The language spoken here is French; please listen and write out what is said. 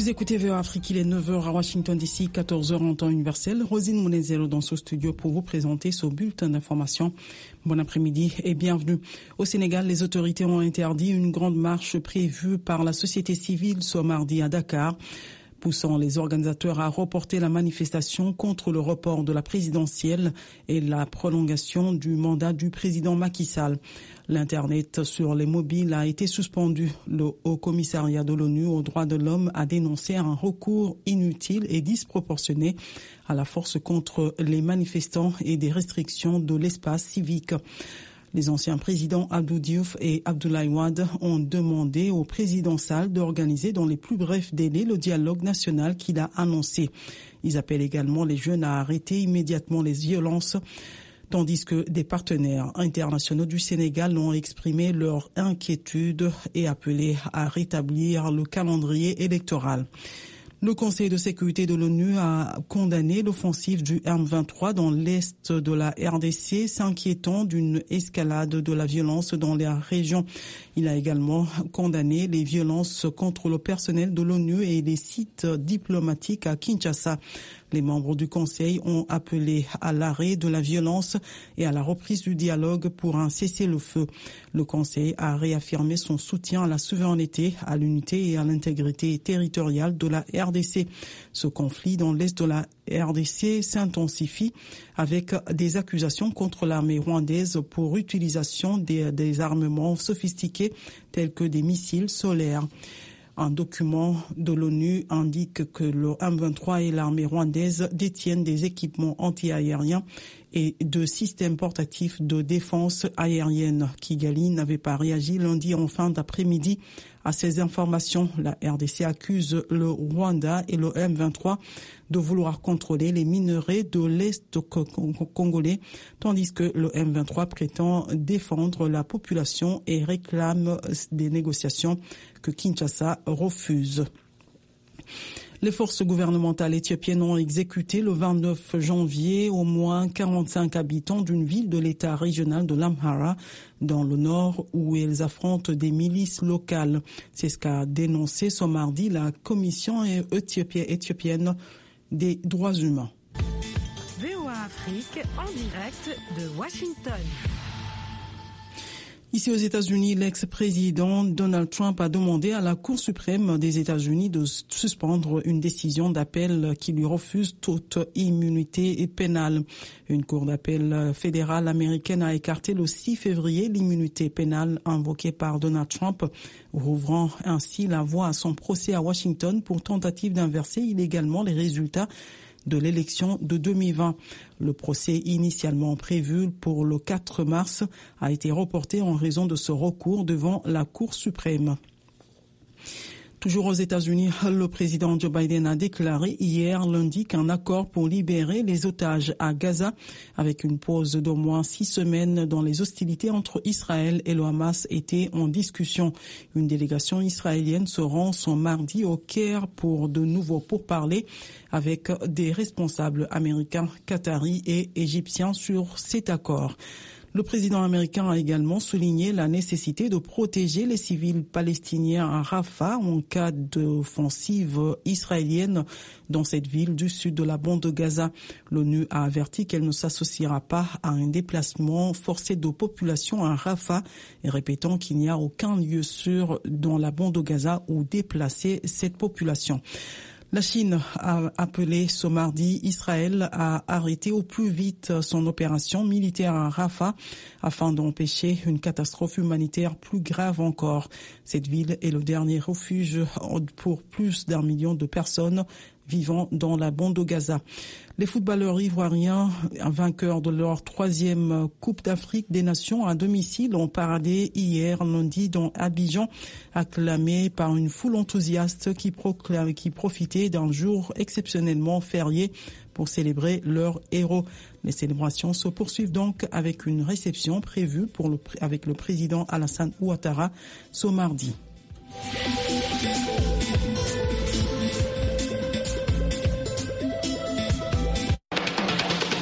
Vous écoutez VOA Afrique, il est 9h à Washington DC, 14h en temps universel. Rosine Mounezero dans ce studio pour vous présenter ce bulletin d'information. Bon après-midi et bienvenue. Au Sénégal, les autorités ont interdit une grande marche prévue par la société civile ce mardi à Dakar, poussant les organisateurs à reporter la manifestation contre le report de la présidentielle et la prolongation du mandat du président Macky Sall. L'Internet sur les mobiles a été suspendu. Le Haut-Commissariat de l'ONU aux droits de l'homme a dénoncé un recours inutile et disproportionné à la force contre les manifestants et des restrictions de l'espace civique. Les anciens présidents Abdou Diouf et Abdoulaye Wade ont demandé au président Sall d'organiser dans les plus brefs délais le dialogue national qu'il a annoncé. Ils appellent également les jeunes à arrêter immédiatement les violences, tandis que des partenaires internationaux du Sénégal ont exprimé leur inquiétude et appelé à rétablir le calendrier électoral. Le Conseil de sécurité de l'ONU a condamné l'offensive du M23 dans l'est de la RDC, s'inquiétant d'une escalade de la violence dans la région. Il a également condamné les violences contre le personnel de l'ONU et les sites diplomatiques à Kinshasa. Les membres du Conseil ont appelé à l'arrêt de la violence et à la reprise du dialogue pour un cessez-le-feu. Le Conseil a réaffirmé son soutien à la souveraineté, à l'unité et à l'intégrité territoriale de la RDC. Ce conflit dans l'est de la RDC s'intensifie avec des accusations contre l'armée rwandaise pour utilisation des armements sophistiqués tels que des missiles solaires. Un document de l'ONU indique que le M23 et l'armée rwandaise détiennent des équipements anti-aériens et de systèmes portatifs de défense aérienne. Kigali n'avait pas réagi lundi en fin d'après-midi à ces informations. La RDC accuse le Rwanda et le M23 de vouloir contrôler les minerais de l'Est congolais, tandis que le M23 prétend défendre la population et réclame des négociations que Kinshasa refuse. Les forces gouvernementales éthiopiennes ont exécuté le 29 janvier au moins 45 habitants d'une ville de l'État régional de l'Amhara dans le nord où elles affrontent des milices locales. C'est ce qu'a dénoncé ce mardi la Commission éthiopienne des droits humains. VOA Afrique en direct de Washington. Ici aux États-Unis, l'ex-président Donald Trump a demandé à la Cour suprême des États-Unis de suspendre une décision d'appel qui lui refuse toute immunité pénale. Une cour d'appel fédérale américaine a écarté le 6 février l'immunité pénale invoquée par Donald Trump, rouvrant ainsi la voie à son procès à Washington pour tentative d'inverser illégalement les résultats de l'élection de 2020. Le procès initialement prévu pour le 4 mars a été reporté en raison de ce recours devant la Cour suprême. Toujours aux États-Unis, le président Joe Biden a déclaré hier lundi qu'un accord pour libérer les otages à Gaza, avec une pause d'au moins 6 semaines dans les hostilités entre Israël et le Hamas, était en discussion. Une délégation israélienne se rend ce mardi au Caire pour de nouveaux pourparlers avec des responsables américains, qataris et égyptiens sur cet accord. Le président américain a également souligné la nécessité de protéger les civils palestiniens à Rafah en cas d'offensive israélienne dans cette ville du sud de la bande de Gaza. L'ONU a averti qu'elle ne s'associera pas à un déplacement forcé de population à Rafah, et répétant qu'il n'y a aucun lieu sûr dans la bande de Gaza où déplacer cette population. La Chine a appelé ce mardi Israël à arrêter au plus vite son opération militaire à Rafah afin d'empêcher une catastrophe humanitaire plus grave encore. Cette ville est le dernier refuge pour plus d'1 million de personnes vivant dans la bande de Gaza. Les footballeurs ivoiriens, vainqueurs de leur 3e Coupe d'Afrique des Nations à domicile, ont paradé hier lundi dans Abidjan, acclamés par une foule enthousiaste qui profitait d'un jour exceptionnellement férié pour célébrer leurs héros. Les célébrations se poursuivent donc avec une réception prévue avec le président Alassane Ouattara ce mardi.